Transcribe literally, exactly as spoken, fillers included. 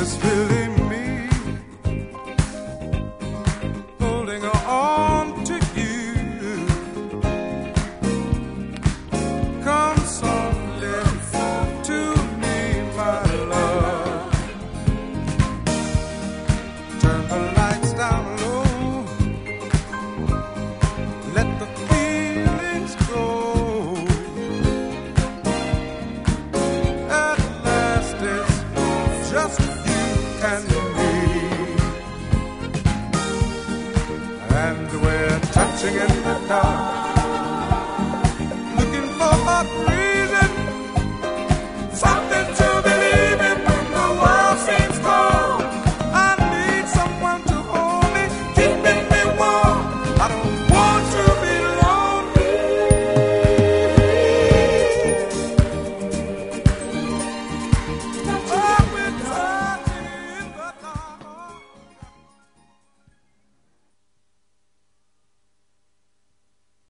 is really me, holding on to you. Come softly to me, my love. Turn the lights down low, let the feelings go. At last it's just you and me, and we're touching in the dark.